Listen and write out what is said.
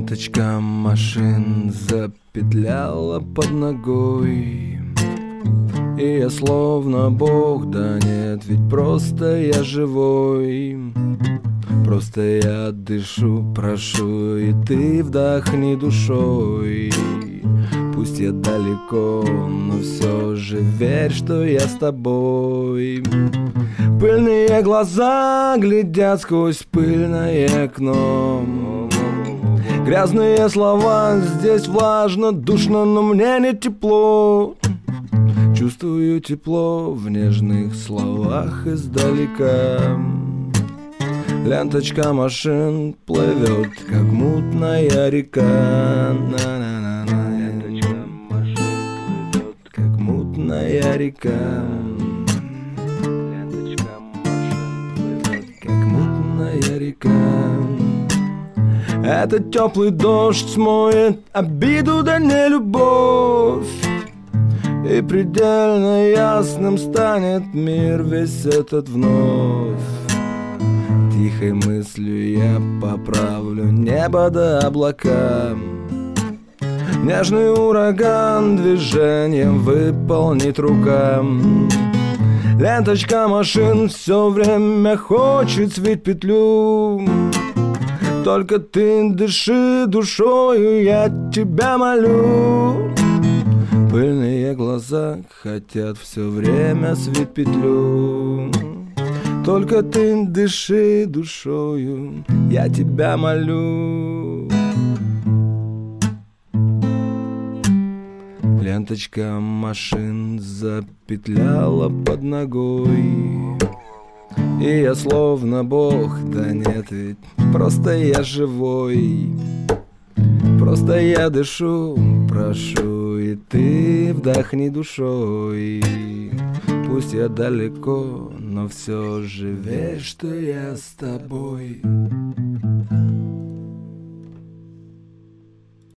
Ленточка машин запетляла под ногой, и я словно бог, да нет, ведь просто я живой. Просто я дышу, прошу, и ты вдохни душой. Пусть я далеко, но все же верь, что я с тобой. Пыльные глаза глядят сквозь пыльное окно. Грязные слова, здесь влажно, душно, но мне не тепло. Чувствую тепло в нежных словах издалека. Ленточка машин плывет, как мутная река. Ленточка машин плывет, как мутная река. Ленточка машин плывет, как мутная река. Этот теплый дождь смоет обиду да не любовь, и предельно ясным станет мир весь этот вновь. Тихой мыслью я поправлю небо до облака. Нежный ураган движением выполнит рука. Ленточка машин все время хочет свить петлю. Только ты дыши душою, я тебя молю. Пыльные глаза хотят все время свить петлю. Только ты дыши душою, я тебя молю. Ленточка машин запетляла под ногой, и я словно бог, да нет, ведь просто я живой. Просто я дышу, прошу, и ты вдохни душой. Пусть я далеко, но все же верь, что я с тобой.